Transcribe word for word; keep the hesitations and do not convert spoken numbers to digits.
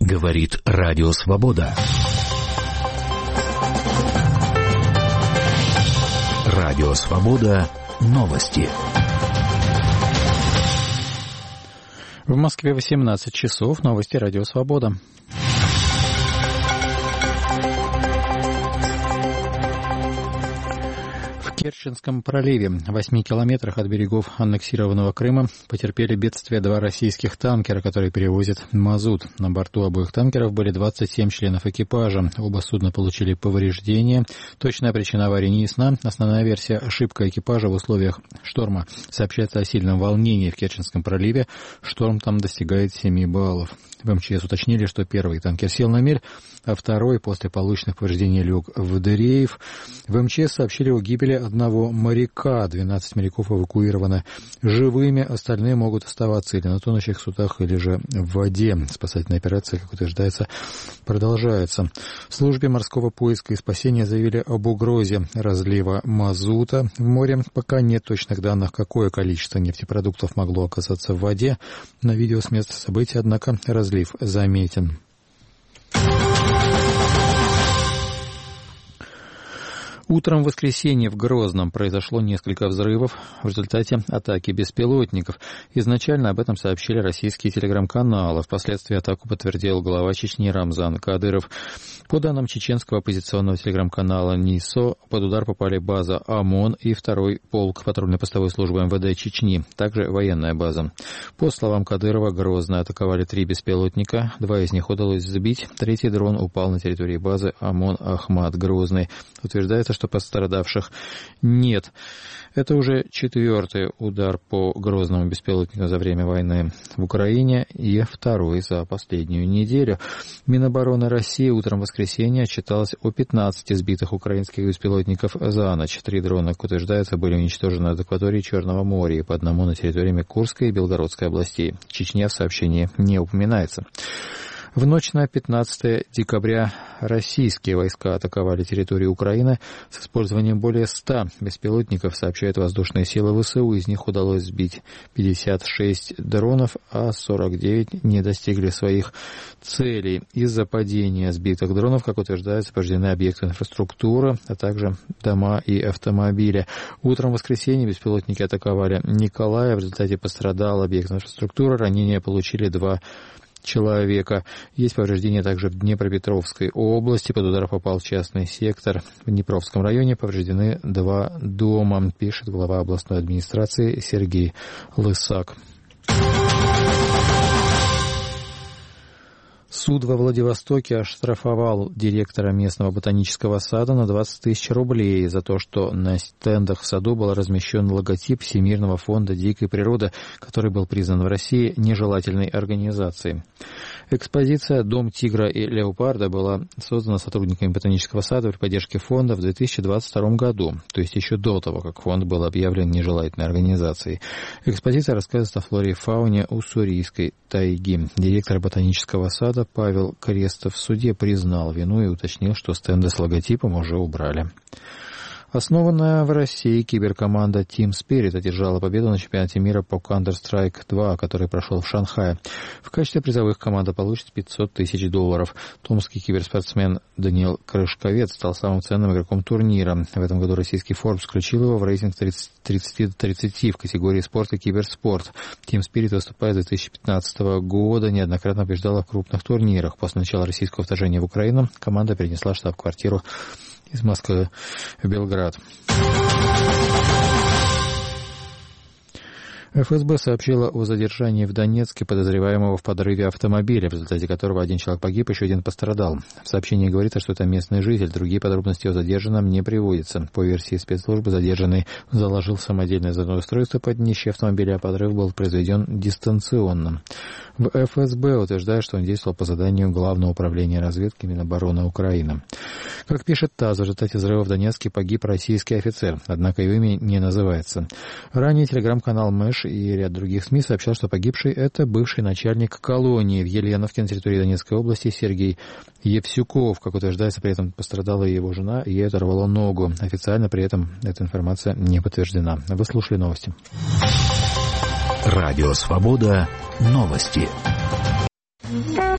Говорит Радио Свобода. Радио Свобода. Новости. В Москве восемнадцать часов. Новости Радио Свобода. В Керченском проливе, в восьми километрах от берегов аннексированного Крыма, потерпели бедствие два российских танкера, которые перевозят мазут. На борту обоих танкеров были двадцать семь членов экипажа. Оба судна получили повреждения. Точная причина аварии не ясна. Основная версия — ошибка экипажа в условиях шторма. Сообщается о сильном волнении в Керченском проливе. Шторм там достигает семи баллов. В МЧС уточнили, что первый танкер сел на мель, а второй после полученных повреждений лег в дрейф. В МЧС сообщили о гибели одного моряка. двенадцать моряков эвакуированы живыми, остальные могут оставаться или на тонущих судах, или же в воде. Спасательная операция, как утверждается, продолжается. В службе морского поиска и спасения заявили об угрозе разлива мазута в море. Пока нет точных данных, какое количество нефтепродуктов могло оказаться в воде. На видео с места события, однако, разлив заметен. Утром в воскресенье в Грозном произошло несколько взрывов в результате атаки беспилотников. Изначально об этом сообщили российские телеграм-каналы. Впоследствии атаку подтвердил глава Чечни Рамзан Кадыров. По данным чеченского оппозиционного телеграм-канала НИСО, под удар попали база ОМОН и второй полк патрульно-постовой службы МВД Чечни, также военная база. По словам Кадырова, Грозно атаковали три беспилотника, два из них удалось сбить, третий дрон упал на территории базы ОМОН Ахмат Грозный. Утверждается, что пострадавших нет. Это уже четвертый удар по Грозному беспилотнику за время войны в Украине и второй за последнюю неделю. Минобороны России утром в воскресенье отчиталось о пятнадцати сбитых украинских беспилотников за ночь. Три дрона, как утверждается, были уничтожены над акваторией Черного моря и по одному на территориями Курской и Белгородской областей. Чечня в сообщении не упоминается. В ночь на пятнадцатое декабря российские войска атаковали территорию Украины с использованием более ста беспилотников, сообщают воздушные силы ВСУ. Из них удалось сбить пятьдесят шесть дронов, а сорок девять не достигли своих целей. Из-за падения сбитых дронов, как утверждается, повреждены объекты инфраструктуры, а также дома и автомобили. Утром в воскресенье беспилотники атаковали Николаев. В результате пострадал объект инфраструктуры. Ранения получили два человека. Есть повреждения также в Днепропетровской области. Под удар попал частный сектор. В Днепровском районе повреждены два дома, пишет глава областной администрации Сергей Лысак. Суд во Владивостоке оштрафовал директора местного ботанического сада на двадцать тысяч рублей за то, что на стендах в саду был размещен логотип Всемирного фонда дикой природы, который был признан в России нежелательной организацией. Экспозиция «Дом тигра и леопарда» была создана сотрудниками ботанического сада при поддержке фонда в две тысячи двадцать втором году, то есть еще до того, как фонд был объявлен нежелательной организацией. Экспозиция рассказывает о флоре и фауне уссурийской тайги. Директор ботанического сада Павел Крестов в суде признал вину и уточнил, что стенды с логотипом уже убрали. Основанная в России киберкоманда Team Spirit одержала победу на чемпионате мира по Counter-Strike два, который прошел в Шанхае. В качестве призовых команда получит пятьсот тысяч долларов. Томский киберспортсмен Даниил Крышковец стал самым ценным игроком турнира. В этом году российский Forbes включил его в рейтинг тридцать до тридцати в категории спорт и киберспорт. Team Spirit выступает с две тысячи пятнадцатого года, неоднократно побеждала в крупных турнирах. После начала российского вторжения в Украину команда перенесла штаб-квартиру из Москвы в Белград. эф эс бэ сообщила о задержании в Донецке подозреваемого в подрыве автомобиля, в результате которого один человек погиб, еще один пострадал. В сообщении говорится, что это местный житель. Другие подробности о задержанном не приводятся. По версии спецслужбы, задержанный заложил самодельное взрывное устройство под днище автомобиля, а подрыв был произведен дистанционно. В эф эс бэ утверждают, что он действовал по заданию Главного управления разведки Минобороны Украины. Как пишет ТАСС, в результате взрыва в Донецке погиб российский офицер, однако его имя не называется. Ранее телеграм-канал Мэш и ряд других СМИ сообщал, что погибший — это бывший начальник колонии в Еленовке на территории Донецкой области Сергей Евсюков. Как утверждается, при этом пострадала и его жена, и ей оторвало ногу. Официально при этом эта информация не подтверждена. Вы слушали новости. Радио Свобода. Новости.